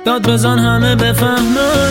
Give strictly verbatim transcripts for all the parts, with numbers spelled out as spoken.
داد بزن همه بفهمن.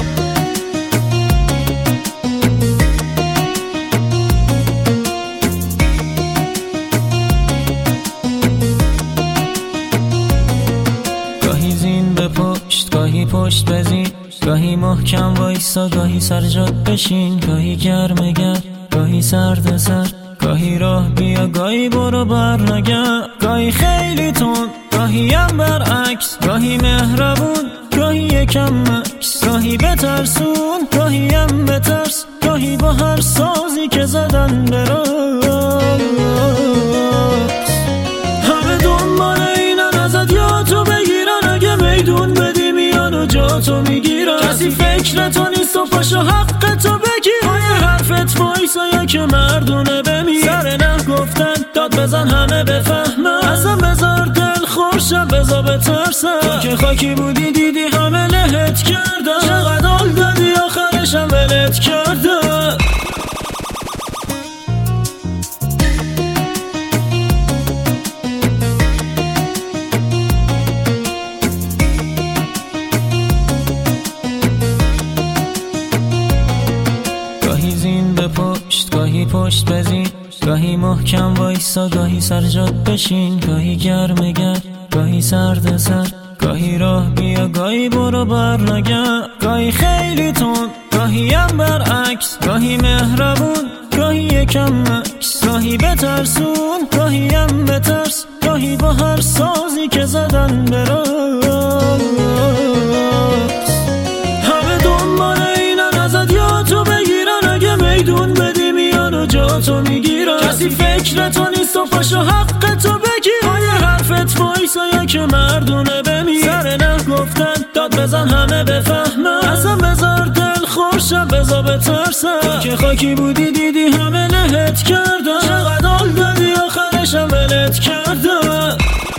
گاهی زین به پشت، گاهی پشت بزین، گاهی محکم وایسا، گاهی سر جات بشین، گاهی گرم گرم، گاهی سرد سرد، گاهی راه بیا، گاهی برو بر نگرد، گاهی خیلی تون، گاهی هم برعکس، گاهی مهربون، گاهی یکم مکس، گاهی بترسون، گاهی هم بترس، گاهی با هر سازی که زدن براس. همه دنبال اینن ازت یا تو بگیرن، اگه میدون بدی میان و جا تو میگیرن. کسی فکر تو نیست و پاشو حق تو بگیر، پای حرفت وایسا یا که مردونه بمیر. سر نه گفتن داد بزن همه بفهمن، ازم بذار دل خورشم بذار بترسم. تو که خاکی بودی دیدی همه لهت کردن، چقدر آل دادی آخرشم ولت کردن. گاهی زین به پشت، گاهی پشت بزین، گاهی محکم وایسا، گاهی سر جات بشین، گاهی گرم گرم، گاهی سرد سرد، گاهی راه بیا، گاهی برو بر نگرد، گاهی خیلی تون، گاهی هم برعکس، گاهی مهربون، گاهی یکم مکس، گاهی بترسون، گاهی هم بترس، گاهی با هر سازی که زدن براس. همه دنبال اینن ازت یا تو بگیرن، اگه میدون بدی میان و جا تو میگیرن. کسی فکر تو نیست و پاشو حق تو بگیر، پای حرفت وایسا یا که مردونه بمیر. سر نه گفتن داد بزن همه بفهمن، ازم بذار دل خورشم بذار بترسم. تو که خاکی بودی دیدی همه لهت کردن، چقدر آل دادی آخرشم ولت کردن.